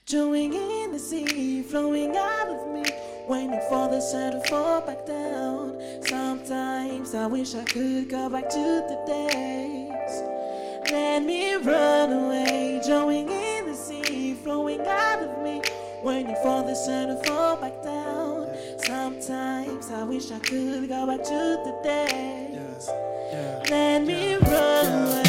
Drowning in the sea, flowing out of me, waiting for the sun to fall back down. Sometimes I wish I could go back to the days. Let me run away, drowning in the sea, flowing out of me, waiting for the sun to fall back down. Sometimes I wish I could go back to the days. Let me run away.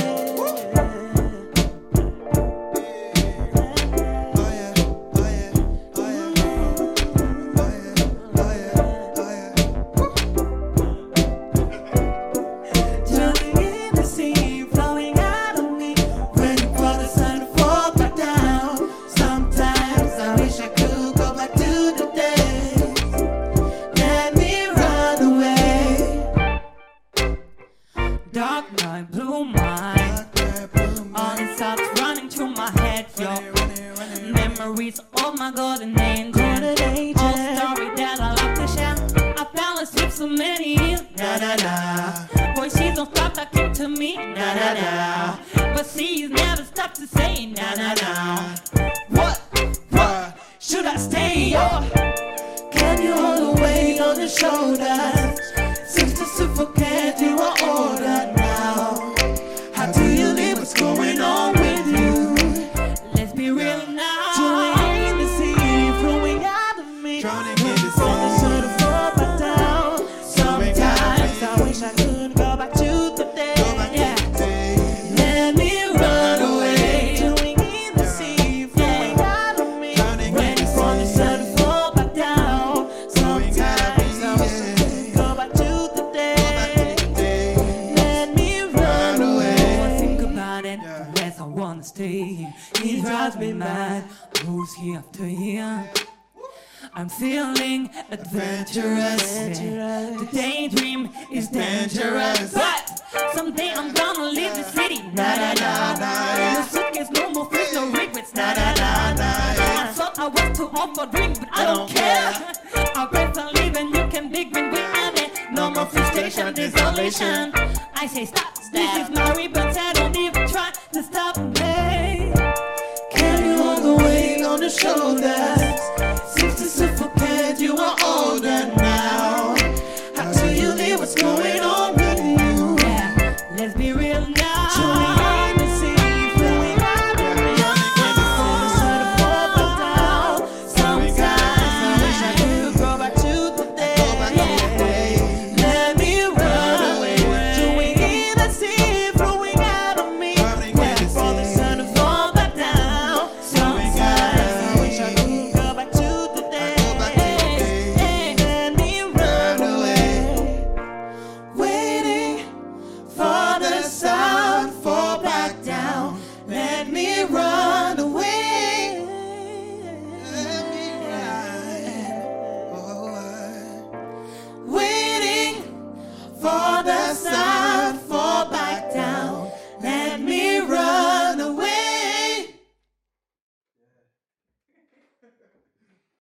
Dark night, blue mind. All these thoughts running through my head, yo. Memories of my golden angel. All story that I love to share. I fell asleep so many years. Voices don't stop talking to me. But she's never stopped to say. What? Should I stay or can you hold the weight on your shoulders? Seems to suffocate, you are older now. How do you live? What's going on with you? Let's be real now. Drowning in the sea, flowing out of me, drowning in the sea, the sun to fall back down. Sometimes I wish I could go back to the day. Let me run away. Drowning in the sea, flowing out of me, waiting for the sun to fall back down. Sometimes I wish I could go back to the day. Let me run away. I think about it, the less I wanna stay. It drives me mad, goes year after year. I'm feeling adventurous. The daydream is dangerous, but someday I'm gonna leave the city. No suitcase, no more fears, no regrets. I thought I was too old for drink, but I don't care. Our friends are leaving, you can dig when we have it. No more frustration, desolation. I say stop, this is my rebirth. I don't even try to stop me. Can you hold the weight on the shoulders? Seems to suffocate, you are older now. How do you live? What's going on with you? Let's be real now. Drowning in the sea, flowing out of me, waiting for the sun to fall back down. Sometimes I wish I could go back to the day. Let me run away. Drowning in the sea, flowing out of me, waiting for the sun to fall back down. Sometimes I wish I could go back to the day. Let me run away. Waiting for the sun to fall back down. Let me run away. Let me run. Waiting for the sun.